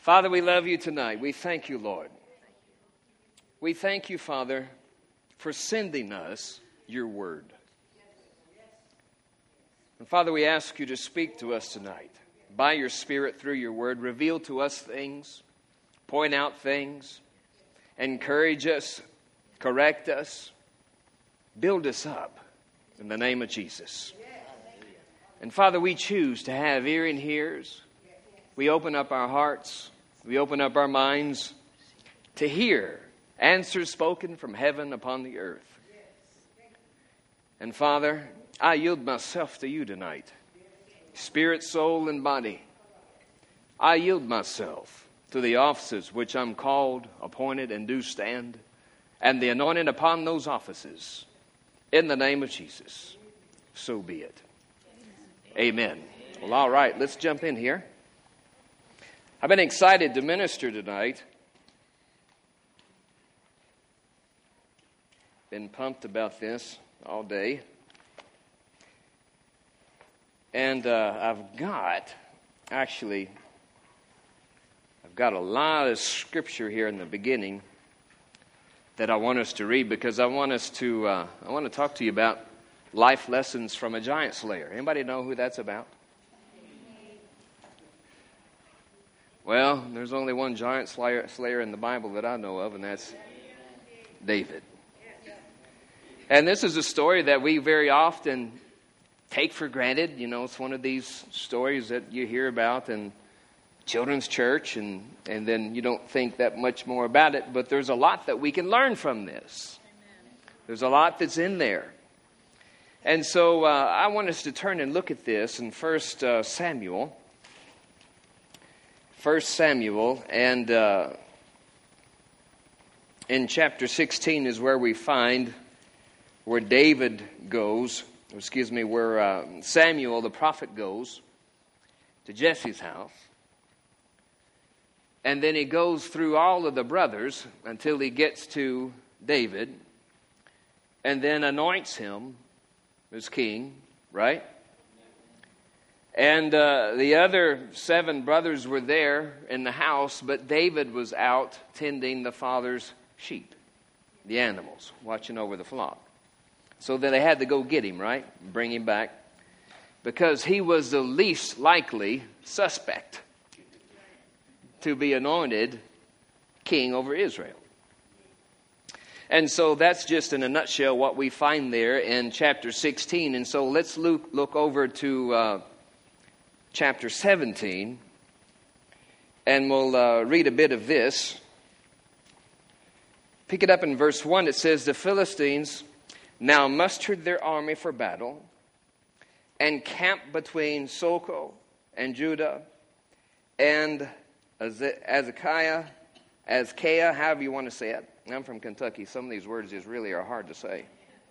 Father, we love you tonight. We thank you, Lord. We thank you, Father, for sending us your word. And Father, we ask you to speak to us tonight. By your Spirit, through your word, reveal to us things, point out things, encourage us, correct us, build us up in the name of Jesus. And Father, we choose to have hearing ears. We open up our hearts, we open up our minds to hear answers spoken from heaven upon the earth. And Father, I yield myself to you tonight. Spirit, soul, and body. I yield myself to the offices which I'm called, appointed, and do stand, and the anointing upon those offices. In the name of Jesus, so be it. Amen. Well, all right, let's jump in here. I've been excited to minister tonight. Been pumped about this all day. And I've got a lot of scripture here in the beginning that I want us to read because I want to talk to you about life lessons from a giant slayer. Anybody know who that's about? Well, there's only one giant slayer in the Bible that I know of, and that's David. And this is a story that we very often take for granted. You know, it's one of these stories that you hear about in children's church, and then you don't think that much more about it. But there's a lot that we can learn from this. There's a lot that's in there. And so I want us to turn and look at this in 1 Samuel. 1 Samuel, and in chapter 16 is where we find where David goes, where Samuel the prophet goes to Jesse's house. And then he goes through all of the brothers until he gets to David, and then anoints him as king, right? And the other 7 brothers were there in the house, but David was out tending the father's sheep, the animals, watching over the flock. So then they had to go get him, right? Bring him back. Because he was the least likely suspect to be anointed king over Israel. And so that's just in a nutshell what we find there in chapter 16. And so let's look over to chapter 17, and we'll read a bit of this. Pick it up in verse 1. It says, "The Philistines now mustered their army for battle, and camped between Soko and Judah, and Azekah, however you want to say it. I'm from Kentucky. Some of these words just really are hard to say.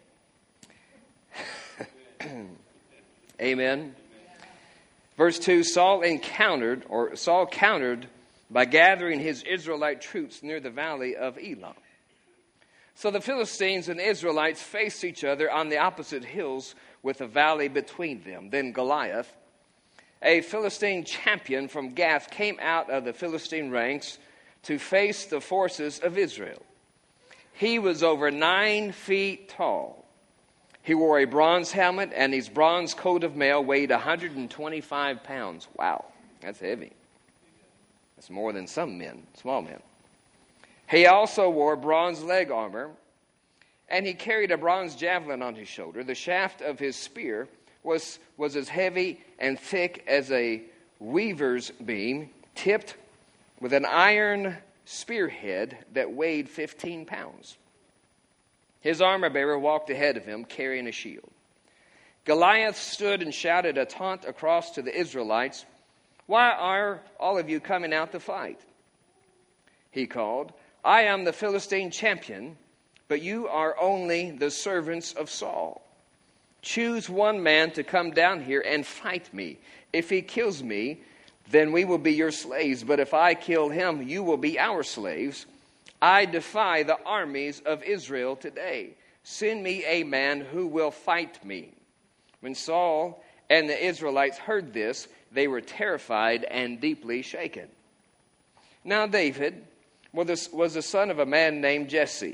Amen. Verse 2, Saul countered by gathering his Israelite troops near the valley of Elah. So the Philistines and Israelites faced each other on the opposite hills with a valley between them. Then Goliath, a Philistine champion from Gath, came out of the Philistine ranks to face the forces of Israel. He was over 9 feet tall. He wore a bronze helmet, and his bronze coat of mail weighed 125 pounds. Wow, that's heavy. That's more than some men, small men. He also wore bronze leg armor, and he carried a bronze javelin on his shoulder. The shaft of his spear was as heavy and thick as a weaver's beam, tipped with an iron spearhead that weighed 15 pounds. His armor-bearer walked ahead of him, carrying a shield. Goliath stood and shouted a taunt across to the Israelites. "Why are all of you coming out to fight?" He called. "I am the Philistine champion, but you are only the servants of Saul. Choose one man to come down here and fight me. If he kills me, then we will be your slaves. But if I kill him, you will be our slaves. I defy the armies of Israel today. Send me a man who will fight me." When Saul and the Israelites heard this, they were terrified and deeply shaken. Now David was the son of a man named Jesse,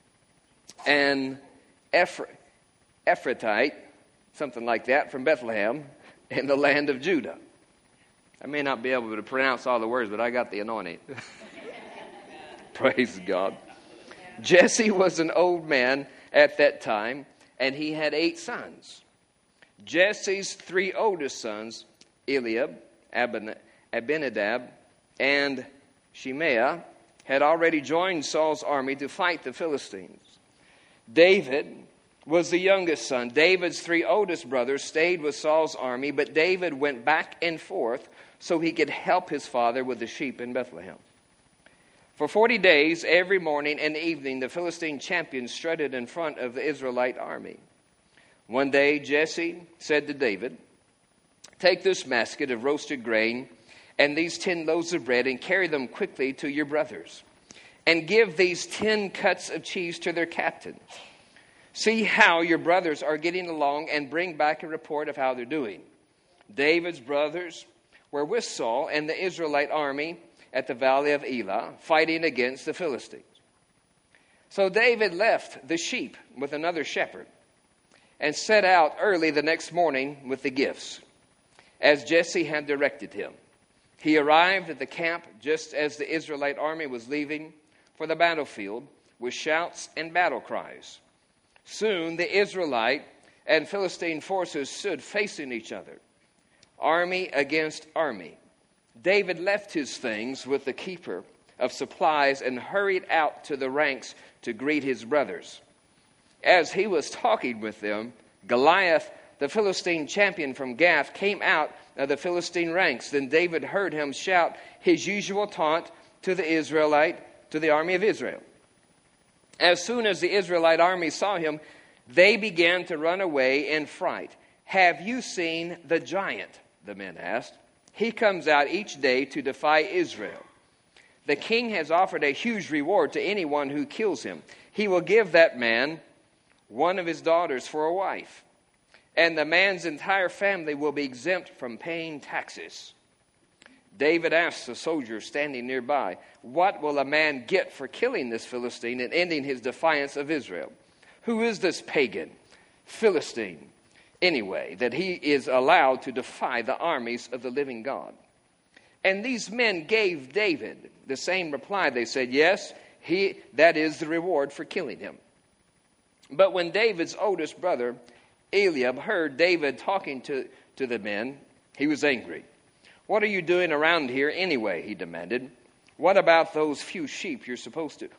an Ephrathite, something like that, from Bethlehem in the land of Judah. I may not be able to pronounce all the words, but I got the anointing. Praise God. Jesse was an old man at that time, and he had 8 sons. Jesse's 3 oldest sons, Eliab, Abinadab, and Shimea, had already joined Saul's army to fight the Philistines. David was the youngest son. David's 3 oldest brothers stayed with Saul's army, but David went back and forth so he could help his father with the sheep in Bethlehem. For 40 days, every morning and evening, the Philistine champion strutted in front of the Israelite army. One day, Jesse said to David, "Take this basket of roasted grain and these 10 loaves of bread and carry them quickly to your brothers. And give these 10 cuts of cheese to their captain. See how your brothers are getting along and bring back a report of how they're doing." David's brothers were with Saul and the Israelite army at the valley of Elah, fighting against the Philistines. So David left the sheep with another shepherd and set out early the next morning with the gifts, as Jesse had directed him. He arrived at the camp just as the Israelite army was leaving for the battlefield with shouts and battle cries. Soon the Israelite and Philistine forces stood facing each other, army against army. David left his things with the keeper of supplies and hurried out to the ranks to greet his brothers. As he was talking with them, Goliath, the Philistine champion from Gath, came out of the Philistine ranks. Then David heard him shout his usual taunt to the army of Israel. As soon as the Israelite army saw him, they began to run away in fright. "Have you seen the giant?" the men asked. "He comes out each day to defy Israel. The king has offered a huge reward to anyone who kills him. He will give that man one of his daughters for a wife, and the man's entire family will be exempt from paying taxes." David asked the soldiers standing nearby, "What will a man get for killing this Philistine and ending his defiance of Israel? Who is this pagan Philistine, anyway, that he is allowed to defy the armies of the living God?" And these men gave David the same reply. They said, "Yes, that is the reward for killing him." But when David's oldest brother, Eliab, heard David talking to the men, he was angry. "What are you doing around here anyway?" he demanded. What about those few sheep you're supposed to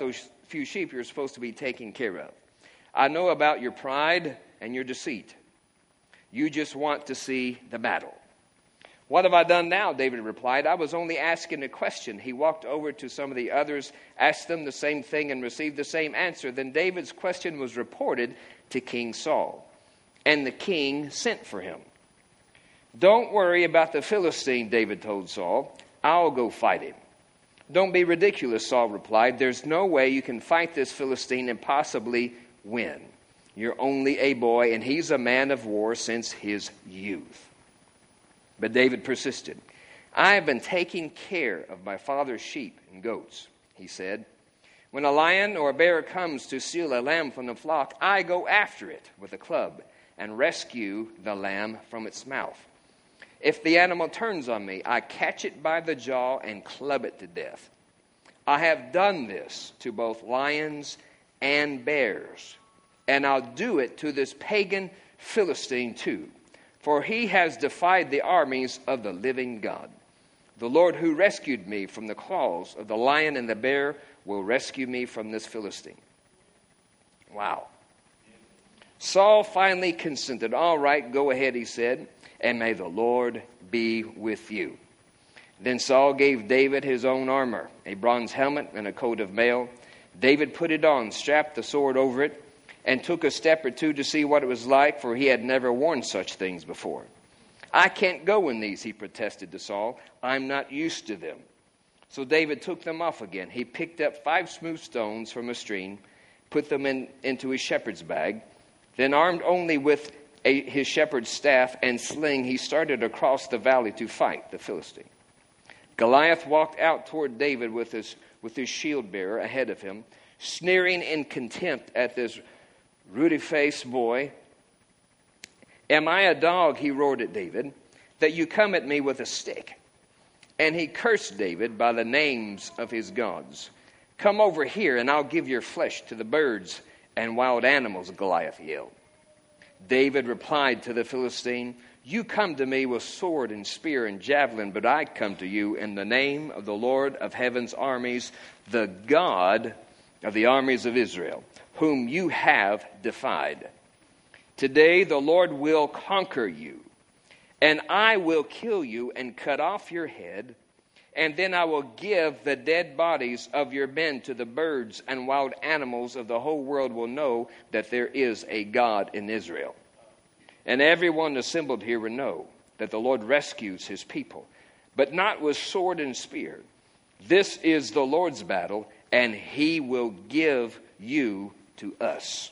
be taking care of? I know about your pride and your deceit. You just want to see the battle." "What have I done now?" David replied. "I was only asking a question." He walked over to some of the others, asked them the same thing, and received the same answer. Then David's question was reported to King Saul, and the king sent for him. "Don't worry about the Philistine," David told Saul. "I'll go fight him." "Don't be ridiculous," Saul replied. "There's no way you can fight this Philistine and possibly win. You're only a boy, and he's a man of war since his youth." But David persisted. "I have been taking care of my father's sheep and goats," he said. "When a lion or a bear comes to steal a lamb from the flock, I go after it with a club and rescue the lamb from its mouth. If the animal turns on me, I catch it by the jaw and club it to death. I have done this to both lions and bears, and I'll do it to this pagan Philistine too, for he has defied the armies of the living God. The Lord who rescued me from the claws of the lion and the bear will rescue me from this Philistine." Wow. Saul finally consented. "All right, go ahead," he said, "and may the Lord be with you." Then Saul gave David his own armor, a bronze helmet and a coat of mail. David put it on, strapped the sword over it, and took a step or two to see what it was like, for he had never worn such things before. "I can't go in these," he protested to Saul. "I'm not used to them." So David took them off again. He picked up 5 smooth stones from a stream, put them into his shepherd's bag. Then, armed only with his shepherd's staff and sling, he started across the valley to fight the Philistine. Goliath walked out toward David with his shield bearer ahead of him, sneering in contempt at this ruddy-faced boy. "Am I a dog," he roared at David, "that you come at me with a stick?" And he cursed David by the names of his gods. "Come over here, and I'll give your flesh to the birds and wild animals," Goliath yelled. David replied to the Philistine, "You come to me with sword and spear and javelin, but I come to you in the name of the Lord of heaven's armies, the God of the armies of Israel, whom you have defied. Today the Lord will conquer you, and I will kill you and cut off your head, and then I will give the dead bodies of your men to the birds and wild animals of the whole world will know that there is a God in Israel. And everyone assembled here will know that the Lord rescues his people, but not with sword and spear. This is the Lord's battle, and he will give you to us."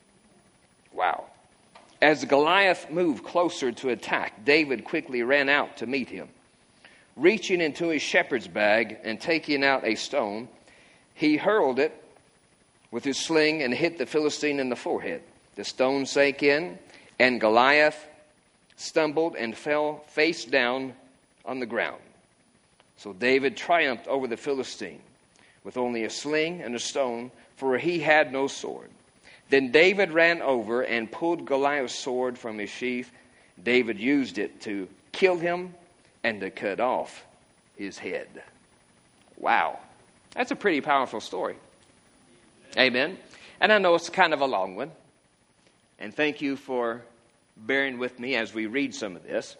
Wow. As Goliath moved closer to attack, David quickly ran out to meet him. Reaching into his shepherd's bag and taking out a stone, he hurled it with his sling and hit the Philistine in the forehead. The stone sank in, and Goliath stumbled and fell face down on the ground. So David triumphed over the Philistine with only a sling and a stone, for he had no sword. Then David ran over and pulled Goliath's sword from his sheath. David used it to kill him and to cut off his head. Wow. That's a pretty powerful story. Amen. And I know it's kind of a long one. And thank you for bearing with me as we read some of this.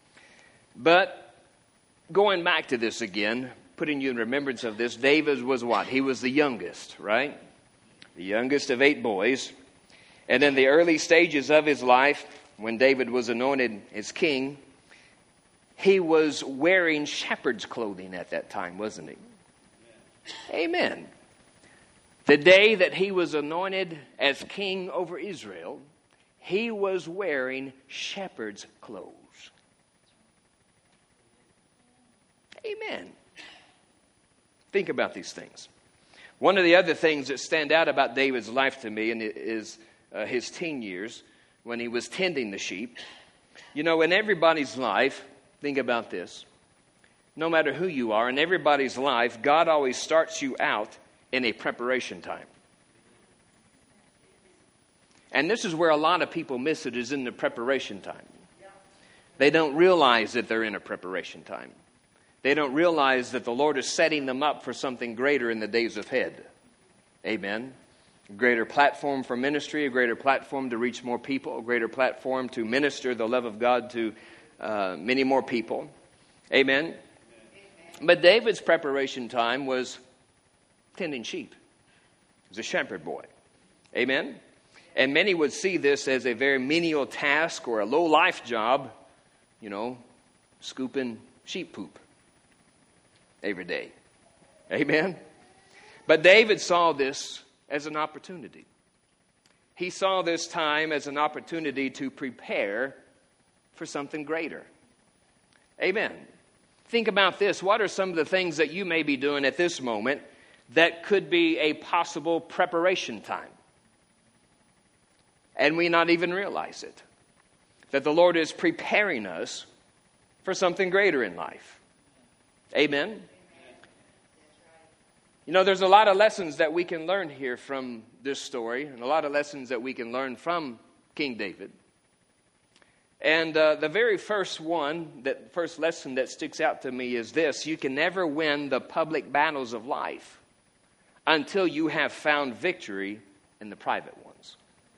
But going back to this again, putting you in remembrance of this, David was what? He was the youngest, right? The youngest of 8 boys. And in the early stages of his life, when David was anointed as king, he was wearing shepherd's clothing at that time, wasn't he? Amen. The day that he was anointed as king over Israel, he was wearing shepherd's clothes. Amen. Think about these things. One of the other things that stand out about David's life to me is his teen years when he was tending the sheep. You know, in everybody's life, think about this. No matter who you are, in everybody's life, God always starts you out in a preparation time. And this is where a lot of people miss it, is in the preparation time. They don't realize that they're in a preparation time. They don't realize that the Lord is setting them up for something greater in the days ahead. Amen. A greater platform for ministry, a greater platform to reach more people, a greater platform to minister the love of God to many more people. Amen. But David's preparation time was tending sheep. He was a shepherd boy. Amen. And many would see this as a very menial task or a low life job, you know, scooping sheep poop every day. Amen. But David saw this as an opportunity. He saw this time as an opportunity to prepare for something greater. Amen. Think about this. What are some of the things that you may be doing at this moment that could be a possible preparation time? And we not even realize it. That the Lord is preparing us for something greater in life. Amen. You know, there's a lot of lessons that we can learn here from this story, and a lot of lessons that we can learn from King David. And the very first lesson that sticks out to me is this: you can never win the public battles of life until you have found victory in the private ones.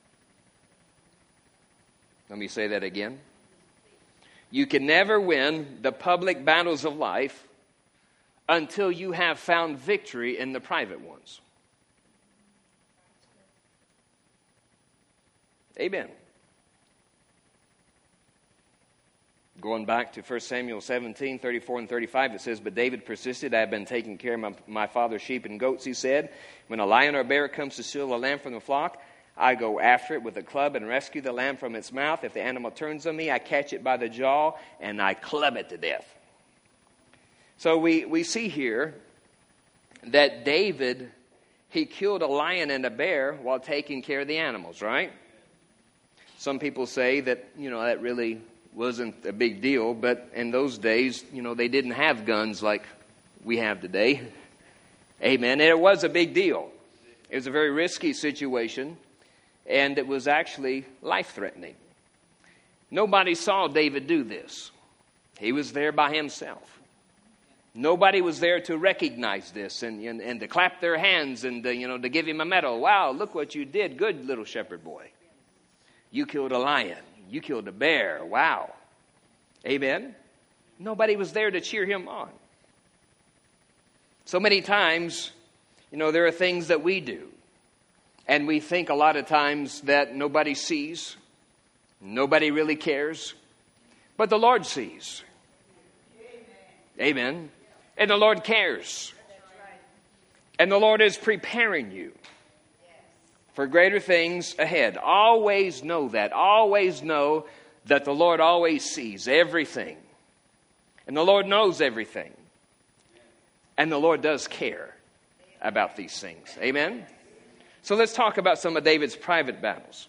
Let me say that again. You can never win the public battles of life until you have found victory in the private ones. Amen. Going back to 1 Samuel 17, 34 and 35, it says, "But David persisted. I have been taking care of my father's sheep and goats," he said. "When a lion or a bear comes to steal a lamb from the flock, I go after it with a club and rescue the lamb from its mouth. If the animal turns on me, I catch it by the jaw and I club it to death." So we see here that David, he killed a lion and a bear while taking care of the animals, right? Some people say that, that really wasn't a big deal, but in those days, they didn't have guns like we have today. Amen. And it was a big deal. It was a very risky situation, and it was actually life-threatening. Nobody saw David do this. He was there by himself. Nobody was there to recognize this and to clap their hands and to give him a medal. Wow, look what you did. Good little shepherd boy. You killed a lion. You killed a bear. Wow. Amen. Nobody was there to cheer him on. So many times, there are things that we do. And we think a lot of times that nobody sees. Nobody really cares. But the Lord sees. Amen. And the Lord cares. And the Lord is preparing you for greater things ahead. Always know that. Always know that the Lord always sees everything. And the Lord knows everything. And the Lord does care about these things. Amen? So let's talk about some of David's private battles.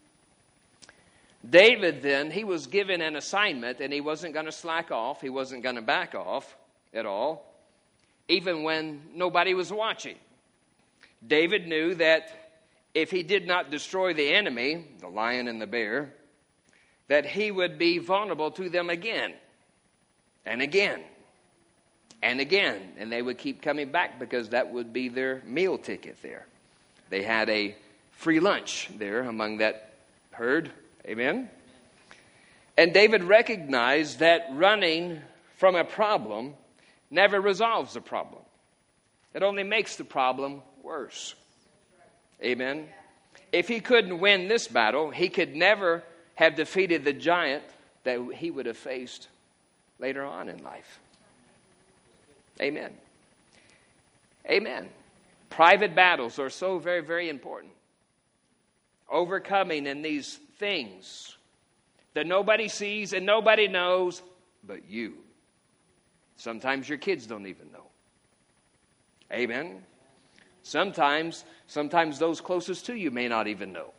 David then, he was given an assignment and he wasn't going to slack off. He wasn't going to back off at all, even when nobody was watching. David knew that if he did not destroy the enemy, the lion and the bear, that he would be vulnerable to them again and again and again. And they would keep coming back because that would be their meal ticket there. They had a free lunch there among that herd. Amen? And David recognized that running from a problem never resolves the problem. It only makes the problem worse. Amen? If he couldn't win this battle, he could never have defeated the giant that he would have faced later on in life. Amen. Amen. Private battles are so very, very important. Overcoming in these things that nobody sees and nobody knows but you. Sometimes your kids don't even know. Amen. Sometimes those closest to you may not even know.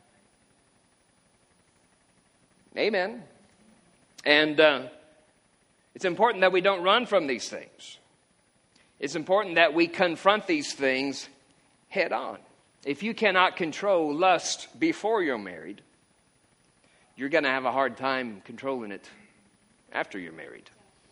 Amen. And it's important that we don't run from these things. It's important that we confront these things head on. If you cannot control lust before you're married, you're going to have a hard time controlling it after you're married.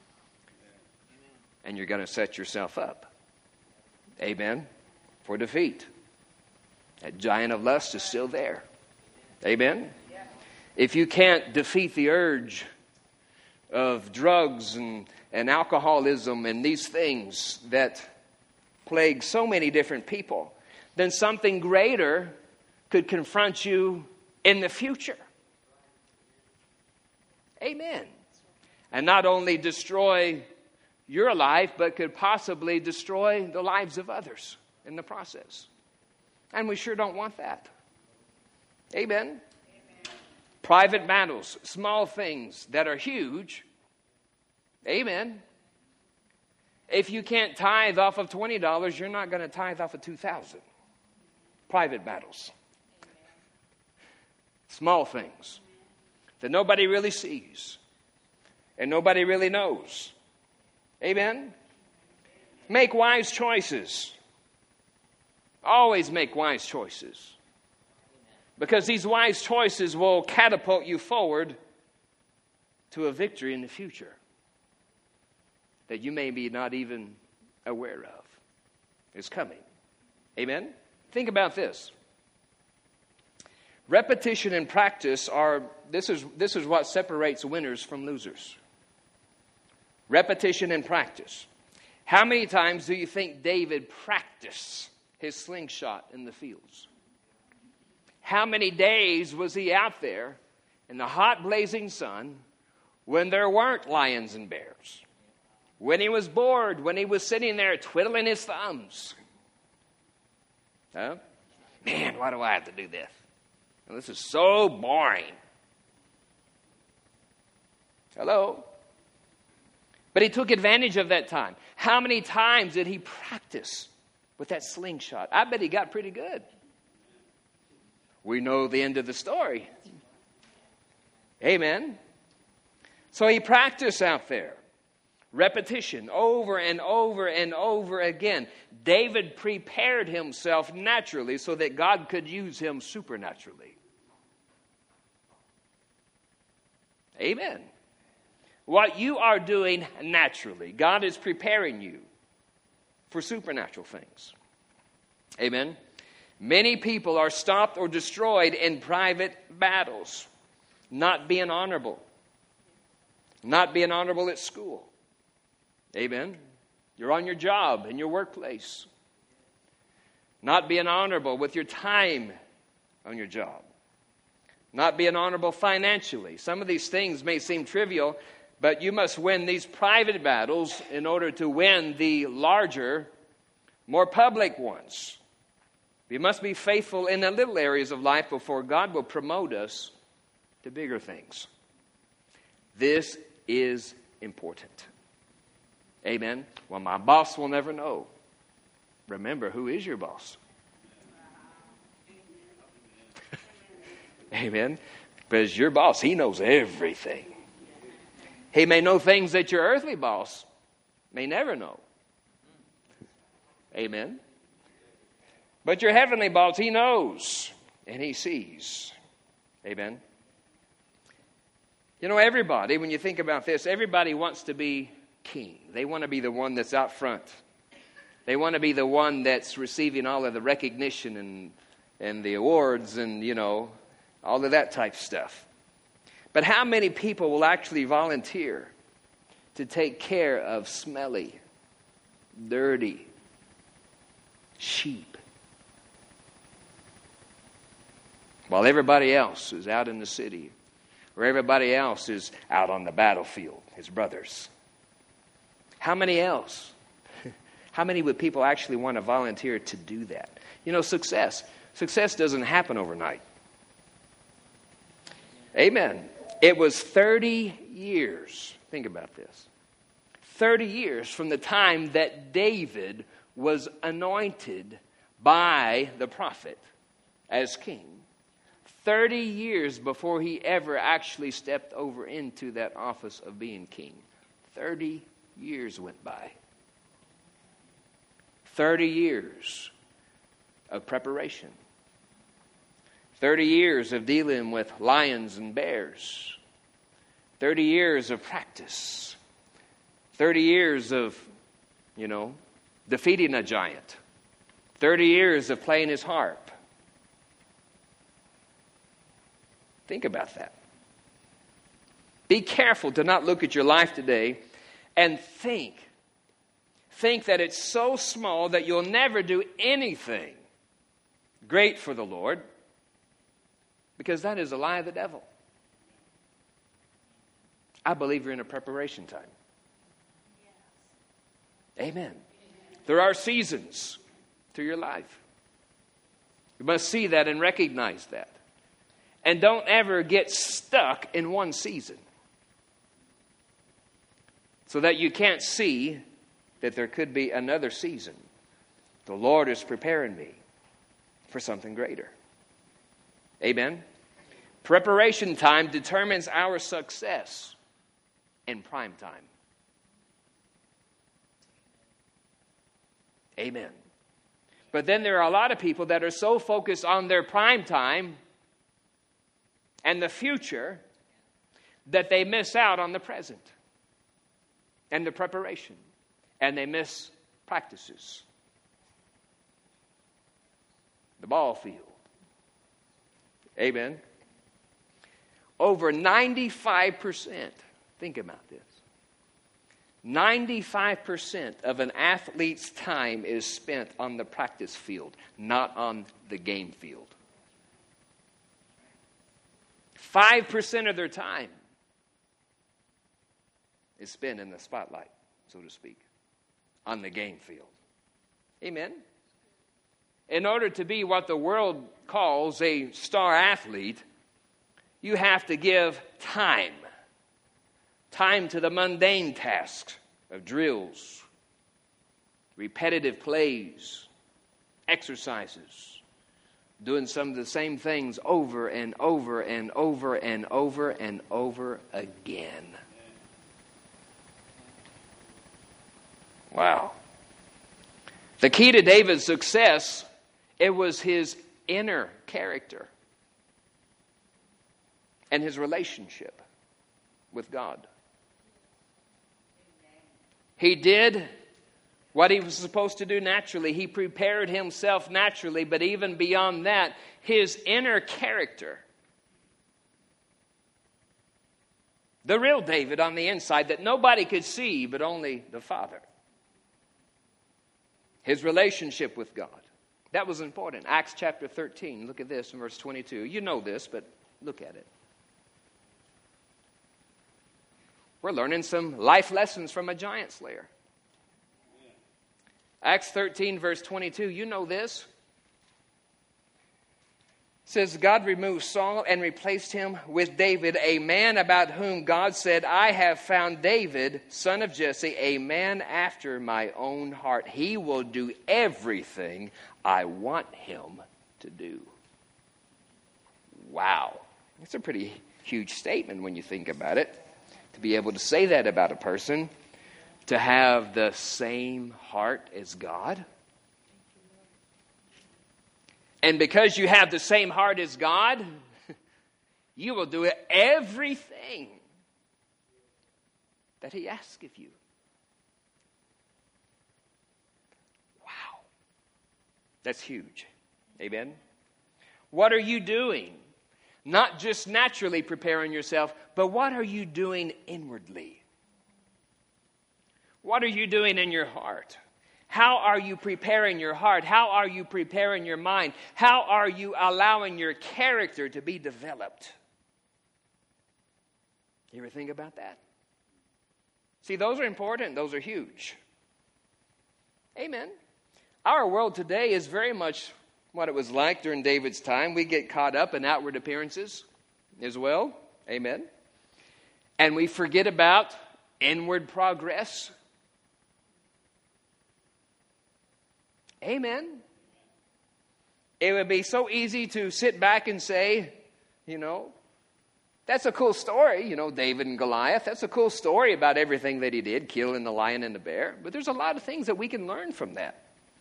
And you're going to set yourself up. Amen. For defeat. That giant of lust is still there. Amen. If you can't defeat the urge of drugs and alcoholism and these things that plague so many different people, then something greater could confront you in the future. Amen. And not only destroy your life, but could possibly destroy the lives of others in the process. And we sure don't want that. Amen. Amen. Private battles, small things that are huge. Amen. If you can't tithe off of $20, you're not going to tithe off of $2,000. Private battles. Small things that nobody really sees and nobody really knows. Amen? Make wise choices. Always make wise choices. Because these wise choices will catapult you forward to a victory in the future that you may be not even aware of is coming. Amen? Think about this. Repetition and practice this is what separates winners from losers. Repetition and practice. How many times do you think David practiced his slingshot in the fields? How many days was he out there in the hot blazing sun when there weren't lions and bears? When he was bored, when he was sitting there twiddling his thumbs. Huh? Man, why do I have to do this? Well, this is so boring. Hello? But he took advantage of that time. How many times did he practice with that slingshot? I bet he got pretty good. We know the end of the story. Amen. So he practiced out there. Repetition over and over and over again. David prepared himself naturally so that God could use him supernaturally. Amen. What you are doing naturally, God is preparing you for supernatural things. Amen. Many people are stopped or destroyed in private battles. Not being honorable. Not being honorable at school. Amen. You're on your job, in your workplace. Not being honorable with your time on your job. Not being honorable financially. Some of these things may seem trivial, but you must win these private battles in order to win the larger, more public ones. We must be faithful in the little areas of life before God will promote us to bigger things. This is important. Amen. Well, my boss will never know. Remember, who is your boss? Amen. Because your boss, he knows everything. He may know things that your earthly boss may never know. Amen. But your heavenly boss, he knows and he sees. Amen. You know, everybody, when you think about this, everybody wants to be king. They want to be the one that's out front. They want to be the one that's receiving all of the recognition and the awards and, you know, all of that type stuff. But how many people will actually volunteer to take care of smelly, dirty sheep while everybody else is out in the city or everybody else is out on the battlefield, his brothers? How many else? How many would people actually want to volunteer to do that? You know, success doesn't happen overnight. Amen. It was 30 years. Think about this. 30 years from the time that David was anointed by the prophet as king. 30 years before he ever actually stepped over into that office of being king. 30 years went by. 30 years of preparation. 30 years of dealing with lions and bears. 30 years of practice. 30 years of, defeating a giant. 30 years of playing his harp. Think about that. Be careful to not look at your life today and think that it's so small that you'll never do anything great for the Lord, because that is a lie of the devil. I believe you're in a preparation time. Amen. There are seasons to your life. You must see that and recognize that. And don't ever get stuck in one season, so that you can't see that there could be another season. The Lord is preparing me for something greater. Amen. Preparation time determines our success in prime time. Amen. But then there are a lot of people that are so focused on their prime time and the future that they miss out on the present and the preparation, and they miss practices. The ball field. Amen. Over 95%, think about this, 95% of an athlete's time is spent on the practice field, not on the game field. 5% of their time is spent in the spotlight, so to speak, on the game field. Amen? In order to be what the world calls a star athlete, you have to give time to the mundane tasks of drills, repetitive plays, exercises, doing some of the same things over and over and over and over and over again. Wow. The key to David's success, it was his inner character and his relationship with God. He did what he was supposed to do naturally. He prepared himself naturally, but even beyond that, his inner character, the real David on the inside that nobody could see but only the Father. His relationship with God. That was important. Acts chapter 13. Look at this in verse 22. You know this, but look at it. We're learning some life lessons from a giant slayer. Acts 13, verse 22. You know this. It says, God removed Saul and replaced him with David, a man about whom God said, I have found David, son of Jesse, a man after my own heart. He will do everything I want him to do. Wow. That's a pretty huge statement when you think about it. To be able to say that about a person, to have the same heart as God. And because you have the same heart as God, you will do everything that He asks of you. Wow. That's huge. Amen? What are you doing? Not just naturally preparing yourself, but what are you doing inwardly? What are you doing in your heart? How are you preparing your heart? How are you preparing your mind? How are you allowing your character to be developed? You ever think about that? See, those are important. Those are huge. Amen. Our world today is very much what it was like during David's time. We get caught up in outward appearances as well. Amen. And we forget about inward progress. Amen. It would be so easy to sit back and say, that's a cool story, David and Goliath. That's a cool story about everything that he did, killing the lion and the bear. But there's a lot of things that we can learn from that.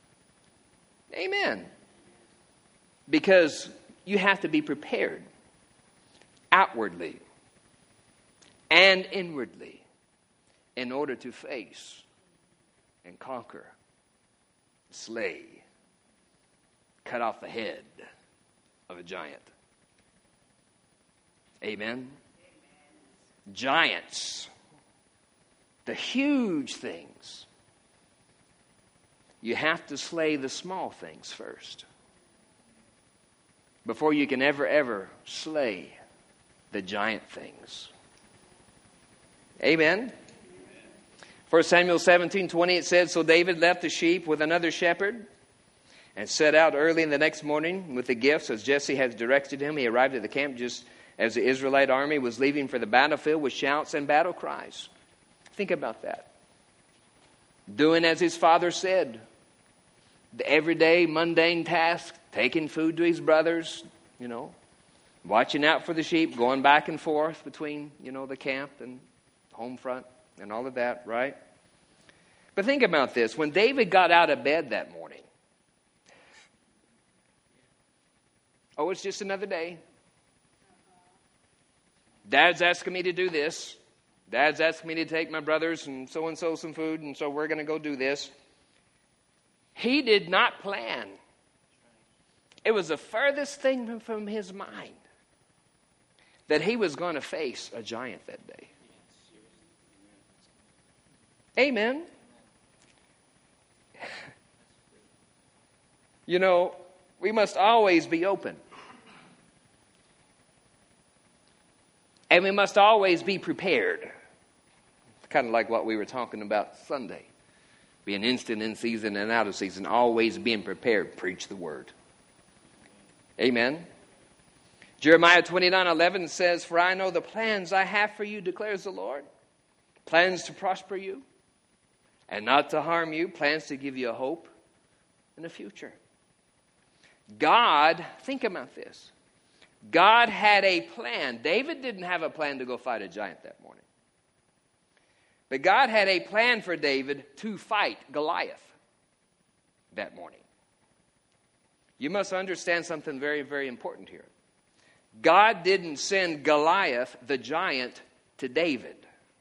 Amen. Because you have to be prepared outwardly and inwardly in order to face and conquer, slay, cut off the head of a giant. Amen? Giants, the huge things. You have to slay the small things first before you can ever slay the giant things. Amen? 1 Samuel 17:20, it says, So David left the sheep with another shepherd and set out early in the next morning with the gifts as Jesse had directed him. He arrived at the camp just as the Israelite army was leaving for the battlefield with shouts and battle cries. Think about that. Doing as his father said. The everyday mundane task, taking food to his brothers, watching out for the sheep, going back and forth between, the camp and home front and all of that, right? But think about this. When David got out of bed that morning, it's just another day. Dad's asking me to do this. Dad's asking me to take my brothers and so some food, and so we're going to go do this. He did not plan. It was the furthest thing from his mind that he was going to face a giant that day. Amen. We must always be open. And we must always be prepared. Kind of like what we were talking about Sunday. Being instant in season and out of season. Always being prepared. Preach the word. Amen. Jeremiah 29:11 says, For I know the plans I have for you, declares the Lord. Plans to prosper you and not to harm you, plans to give you a hope and a future. God, think about this. God had a plan. David didn't have a plan to go fight a giant that morning. But God had a plan for David to fight Goliath that morning. You must understand something very, very important here. God didn't send Goliath, the giant, to David.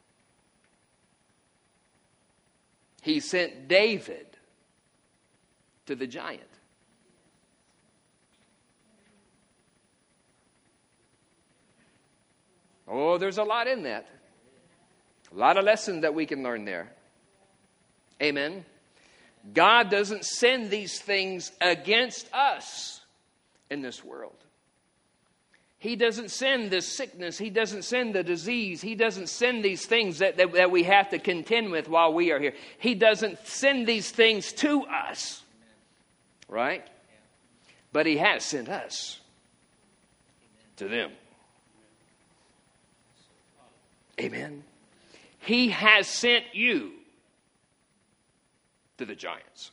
He sent David to the giant. Oh, there's a lot in that. A lot of lessons that we can learn there. Amen. God doesn't send these things against us in this world. He doesn't send this sickness. He doesn't send the disease. He doesn't send these things that we have to contend with while we are here. He doesn't send these things to us. Right? But He has sent us to them. Amen. He has sent you to the giants.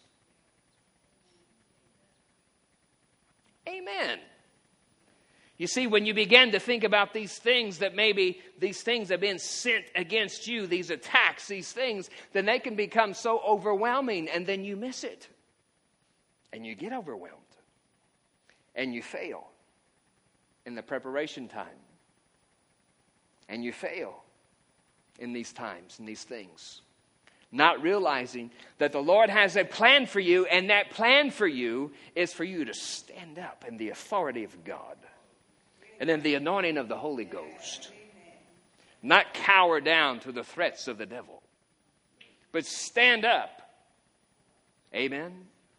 Amen. You see, when you begin to think about these things, that maybe these things have been sent against you, these attacks, these things, then they can become so overwhelming, and then you miss it. And you get overwhelmed. And you fail in the preparation time. And you fail in these times and these things. Not realizing that the Lord has a plan for you, and that plan for you is for you to stand up in the authority of God and in the anointing of the Holy Ghost. Not cower down to the threats of the devil, but stand up. Amen.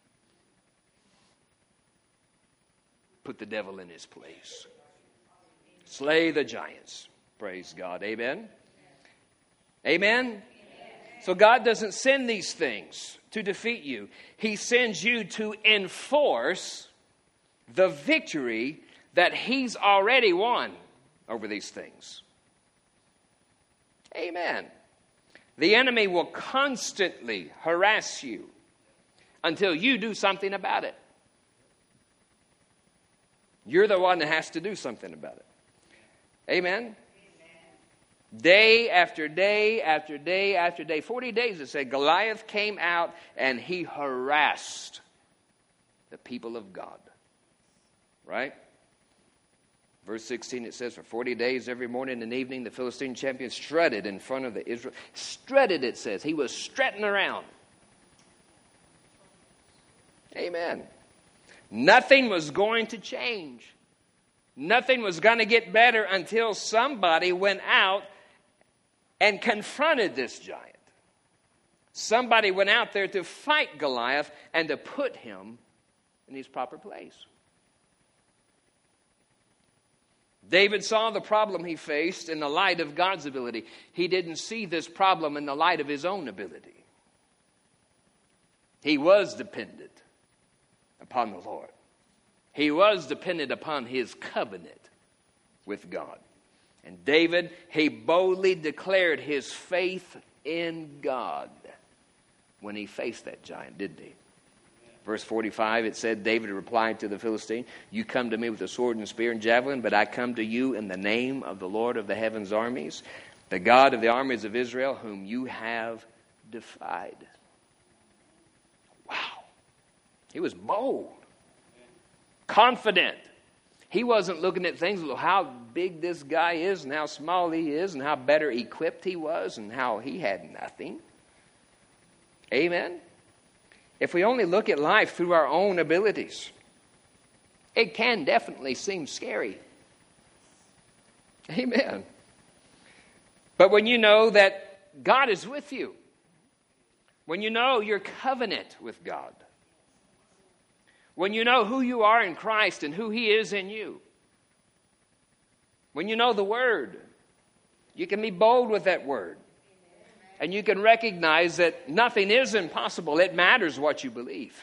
Put the devil in his place. Slay the giants. Praise God. Amen. Amen. So God doesn't send these things to defeat you. He sends you to enforce the victory that He's already won over these things. Amen. The enemy will constantly harass you until you do something about it. You're the one that has to do something about it. Amen. Day after day after day after day. 40 days it said Goliath came out and he harassed the people of God. Right? Verse 16 it says, for 40 days every morning and evening the Philistine champion strutted in front of the Israel. Strutted, it says. He was strutting around. Amen. Nothing was going to change. Nothing was going to get better until somebody went out and confronted this giant. Somebody went out there to fight Goliath and to put him in his proper place. David saw the problem he faced in the light of God's ability. He didn't see this problem in the light of his own ability. He was dependent upon the Lord. He was dependent upon his covenant with God. And David, he boldly declared his faith in God when he faced that giant, didn't he? Verse 45, it said, David replied to the Philistine, you come to me with a sword and spear and javelin, but I come to you in the name of the Lord of the heaven's armies, the God of the armies of Israel, whom you have defied. Wow. He was bold, confident. He wasn't looking at things, how big this guy is and how small he is and how better equipped he was and how he had nothing. Amen? If we only look at life through our own abilities, it can definitely seem scary. Amen. But when you know that God is with you, when you know your covenant with God, when you know who you are in Christ and who He is in you, when you know the Word, you can be bold with that Word. And you can recognize that nothing is impossible. It matters what you believe.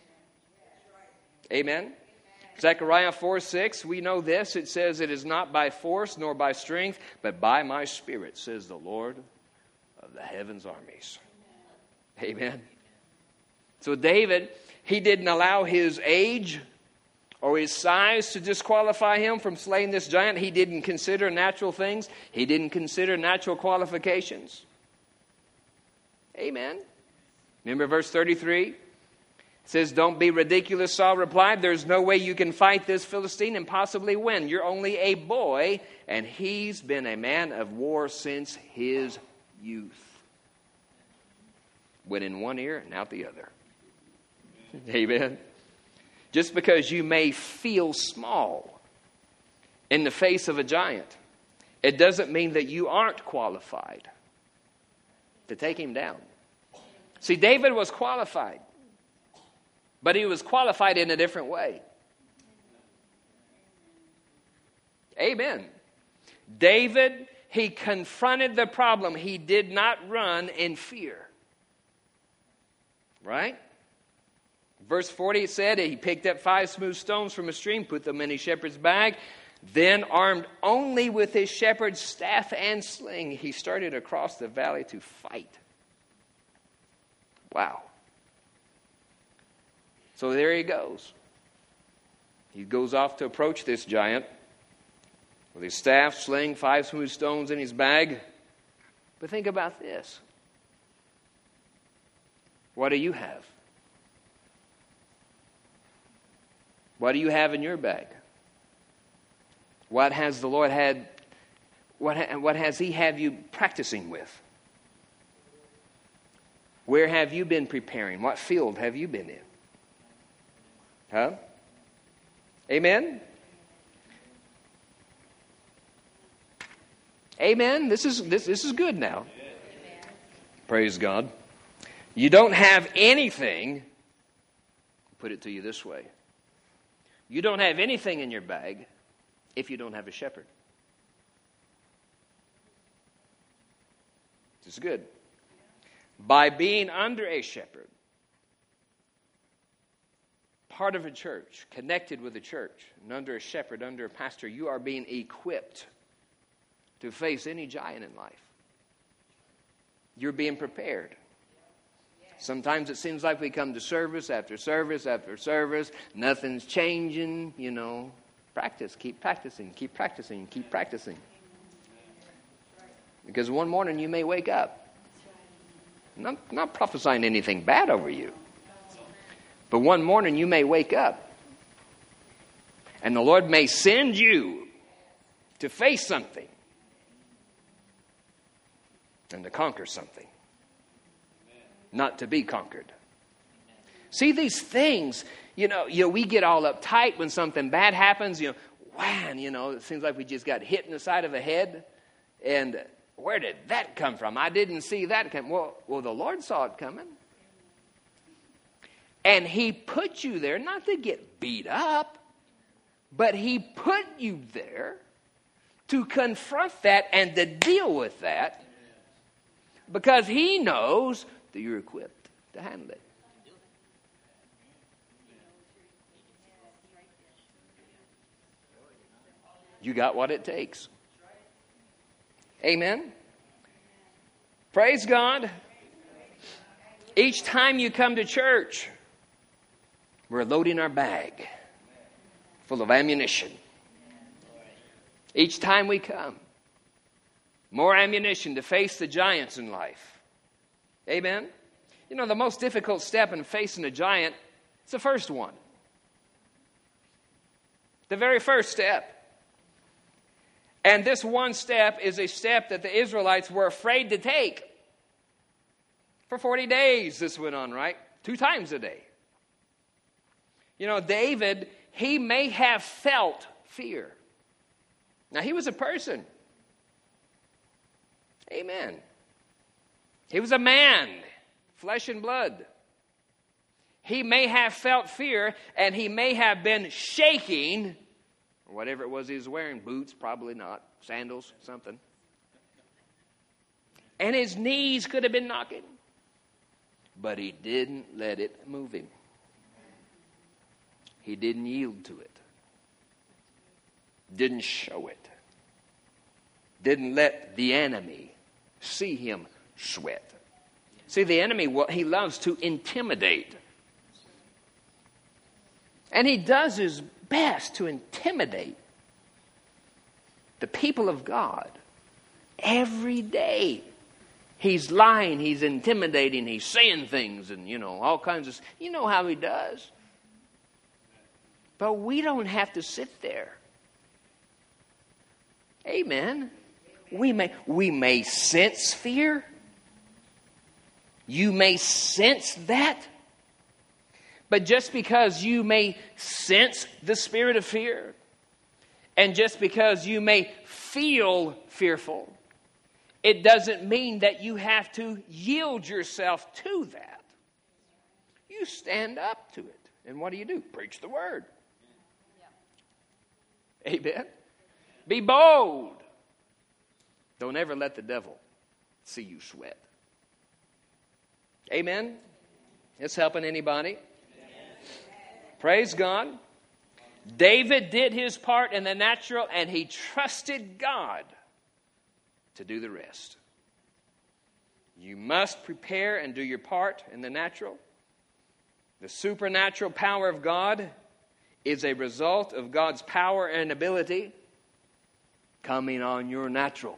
Amen? Zechariah 4:6, we know this. It says, it is not by force nor by strength, but by my Spirit, says the Lord of the heaven's armies. Amen. So David, he didn't allow his age or his size to disqualify him from slaying this giant. He didn't consider natural things. He didn't consider natural qualifications. Amen. Remember verse 33? It says, don't be ridiculous, Saul replied. There's no way you can fight this Philistine and possibly win. You're only a boy, and he's been a man of war since his youth. Went in one ear and out the other. Amen. Just because you may feel small in the face of a giant, it doesn't mean that you aren't qualified to take him down. See, David was qualified, but he was qualified in a different way. Amen. David, he confronted the problem. He did not run in fear. Right? Verse 40 it said he picked up 5 smooth stones from a stream, put them in his shepherd's bag. Then, armed only with his shepherd's staff and sling, he started across the valley to fight. Wow. So there he goes. He goes off to approach this giant with his staff, sling, 5 smooth stones in his bag. But think about this. What do you have? What do you have in your bag? What has the Lord had? What has He have you practicing with? Where have you been preparing? What field have you been in? Huh? Amen? Amen? This is good now. Praise God. You don't have anything, I'll put it to you this way. You don't have anything in your bag if you don't have a shepherd. This is good. By being under a shepherd, part of a church, connected with a church, and under a shepherd, under a pastor, you are being equipped to face any giant in life. You're being prepared. Sometimes it seems like we come to service after service after service. Nothing's changing, you know. Practice. Keep practicing. Keep practicing. Keep practicing. Because one morning you may wake up. I'm not prophesying anything bad over you. But one morning you may wake up. And the Lord may send you to face something. And to conquer something. Not to be conquered. See, these things, you know, we get all uptight when something bad happens. Wham, it seems like we just got hit in the side of the head. And where did that come from? I didn't see that come. Well, the Lord saw it coming. And He put you there not to get beat up, but He put you there to confront that and to deal with that because He knows that you're equipped to handle it. You got what it takes. Amen. Praise God. Each time you come to church, we're loading our bag full of ammunition. Each time we come, more ammunition to face the giants in life. Amen? The most difficult step in facing a giant is the first one. The very first step. And this one step is a step that the Israelites were afraid to take. For 40 days this went on, right? 2 times a day. David, he may have felt fear. Now, he was a person. Amen. He was a man, flesh and blood. He may have felt fear, and he may have been shaking, or whatever it was he was wearing, boots, probably not, sandals, something. And his knees could have been knocking, but he didn't let it move him. He didn't yield to it. Didn't show it. Didn't let the enemy see him sweat. See, the enemy, he loves to intimidate. And he does his best to intimidate the people of God every day. He's lying, he's intimidating, he's saying things and, all kinds of... You know how he does. But we don't have to sit there. Amen. We may sense fear. You may sense that. But just because you may sense the spirit of fear, and just because you may feel fearful, it doesn't mean that you have to yield yourself to that. You stand up to it. And what do? Preach the word. Amen. Be bold. Don't ever let the devil see you sweat. Amen. It's helping anybody? Praise God. David did his part in the natural, and he trusted God to do the rest. You must prepare and do your part in the natural. The supernatural power of God is a result of God's power and ability coming on your natural.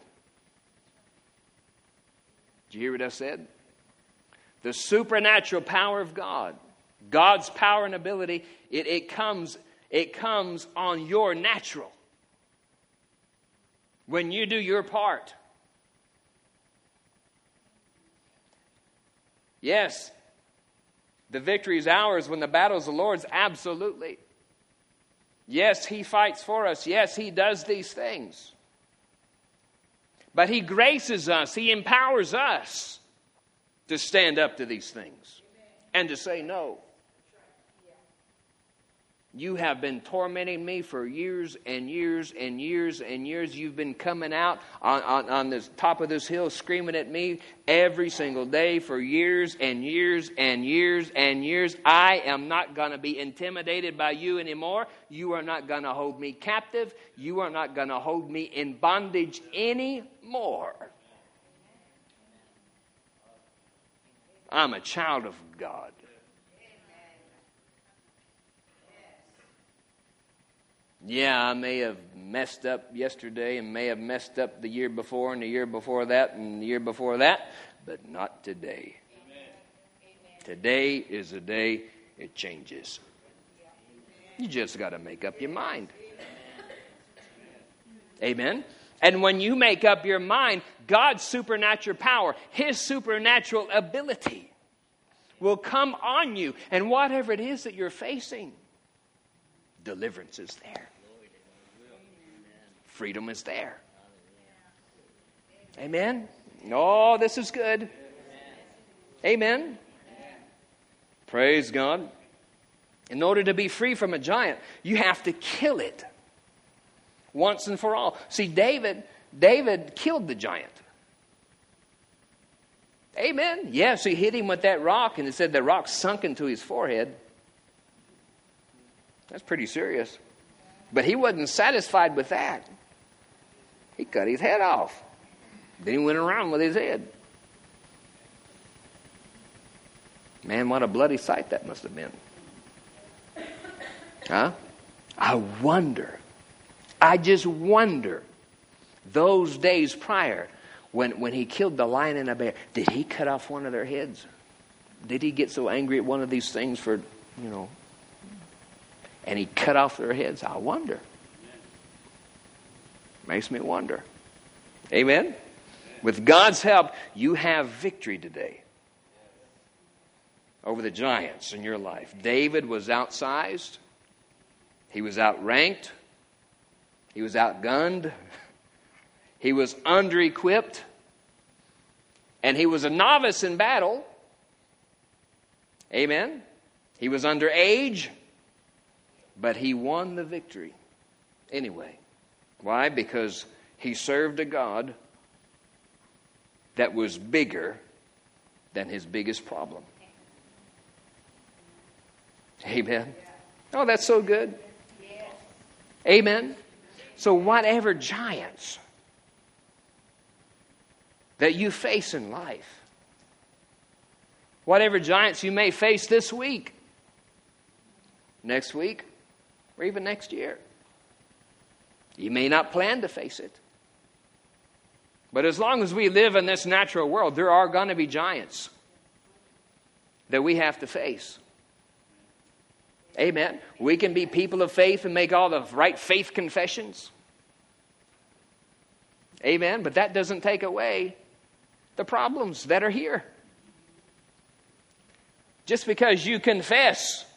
Did you hear what I said? The supernatural power of God, God's power and ability, it comes on your natural. When you do your part. Yes, the victory is ours when the battle is the Lord's, absolutely. Yes, He fights for us. Yes, He does these things. But He graces us. He empowers us to stand up to these things and to say no. You have been tormenting me for years and years and years and years. You've been coming out on the top of this hill screaming at me every single day for years and years and years and years. I am not going to be intimidated by you anymore. You are not going to hold me captive. You are not going to hold me in bondage anymore. I'm a child of God. Yeah, I may have messed up yesterday and may have messed up the year before and the year before that and the year before that, but not today. Amen. Today is the day it changes. You just got to make up your mind. Amen. And when you make up your mind, God's supernatural power, His supernatural ability will come on you. And whatever it is that you're facing, deliverance is there. Freedom is there. Amen. Oh, this is good. Amen. Praise God. In order to be free from a giant, you have to kill it once and for all. See, David killed the giant. Amen. Yes, he hit him with that rock, and it said the rock sunk into his forehead. That's pretty serious. But he wasn't satisfied with that. He cut his head off. Then he went around with his head. Man, what a bloody sight that must have been. Huh? I just wonder, those days prior, when he killed the lion and the bear, did he cut off one of their heads? Did he get so angry at one of these things for, and he cut off their heads? I wonder. Makes me wonder. Amen? With God's help, you have victory today over the giants in your life. David was outsized. He was outranked. He was outgunned. He was under-equipped. And he was a novice in battle. Amen? He was underage. But he won the victory anyway. Why? Because he served a God that was bigger than his biggest problem. Amen. Oh, that's so good. Amen. So whatever giants that you face in life, Whatever giants you may face this week, next week, or even next year. You may not plan to face it. But as long as we live in this natural world, there are going to be giants that we have to face. Amen. We can be people of faith and make all the right faith confessions. Amen. But that doesn't take away the problems that are here. Just because you confess,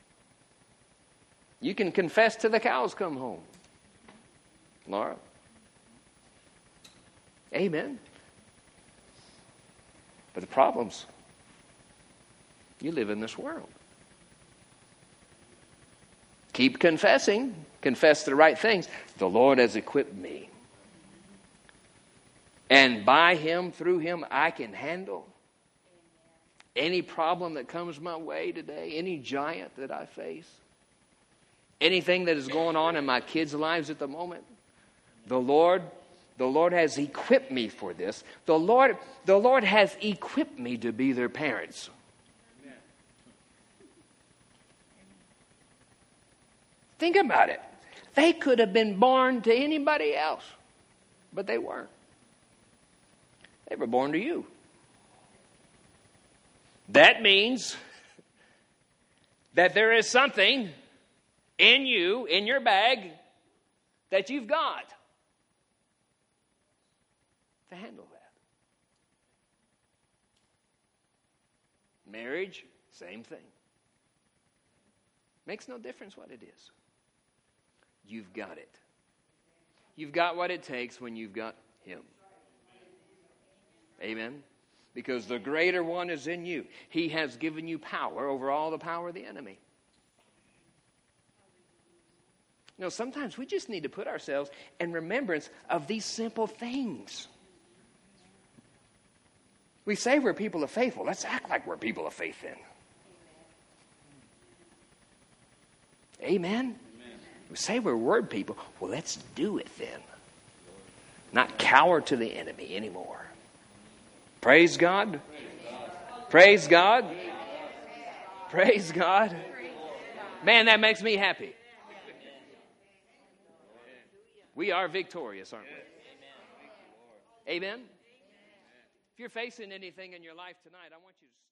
you can confess till the cows come home. Laura. Amen. But the problems, you live in this world. Keep confessing. Confess the right things. The Lord has equipped me. And by Him, through Him, I can handle any problem that comes my way today, any giant that I face, anything that is going on in my kids' lives at the moment. The Lord has equipped me for this. The Lord has equipped me to be their parents. Amen. Think about it. They could have been born to anybody else, but they weren't. They were born to you. That means that there is something in you, in your bag, that you've got to handle that. Marriage, same thing. Makes no difference what it is. You've got it. You've got what it takes when you've got Him. Amen? Because the greater one is in you. He has given you power over all the power of the enemy. You know, sometimes we just need to put ourselves in remembrance of these simple things. We say we're people of faith. Well, let's act like we're people of faith then. Amen? Amen. We say we're word people. Well, let's do it then. Not cower to the enemy anymore. Praise God. Praise God. Praise God. Man, that makes me happy. We are victorious, aren't we? Amen? If you're facing anything in your life tonight, I want you to